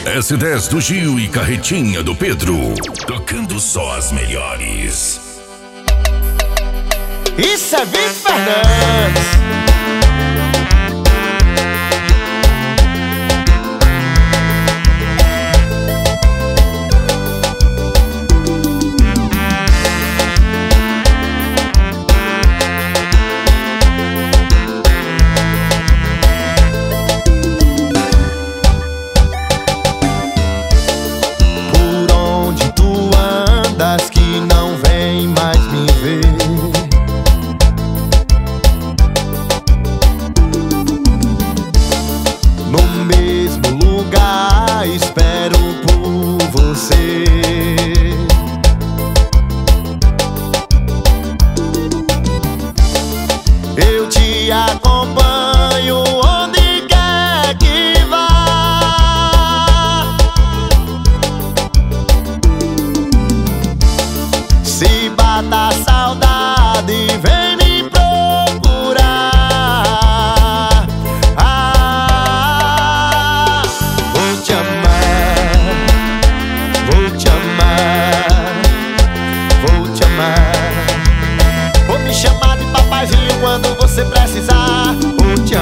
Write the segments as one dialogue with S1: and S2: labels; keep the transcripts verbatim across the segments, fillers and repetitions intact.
S1: S dez do Gil e Carretinha do Pedro. Tocando só as melhores.
S2: Isso é Vitor Fernandes. Que não vem mais me ver. No mesmo lugar espero por você. Eu te acompanho onde quer que vá. Se bata a saudade, vem me procurar. Ah, vou te amar, vou te amar, vou te amar. Vou me chamar de papaizinho quando você precisar. Vou te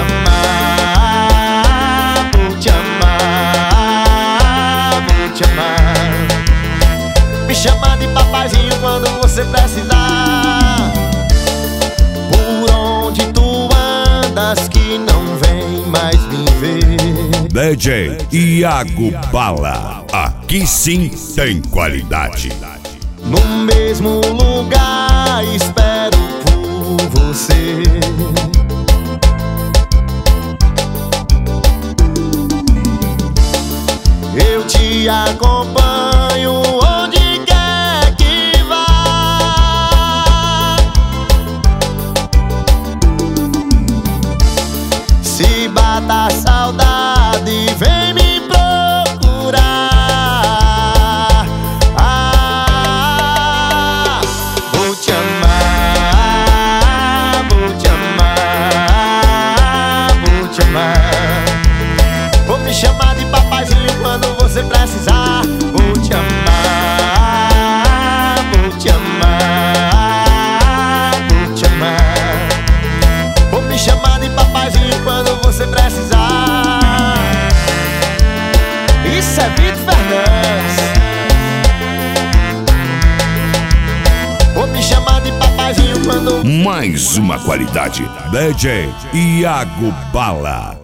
S2: amar, vou te amar, vou te amar. Me chamar de papaizinho quando você precisar. Por onde tu andas que não vem mais me ver.
S1: D J Iago Bala, aqui sim tem qualidade.
S2: No mesmo lugar espero por você. Eu te acompanho onde quer que vá. Se bata a saudade, vem me procurar. Ah, vou te amar, vou te amar, vou te amar. Vou me chamar de papaizinho quando você precisar. Vou te amar, vou te amar, vou te amar. Vou me chamar de papaizinho quando você precisar. Isso é Vitor Fernandes. Vou me chamar de papaizinho quando...
S1: Mais uma qualidade. D J Iago Bala.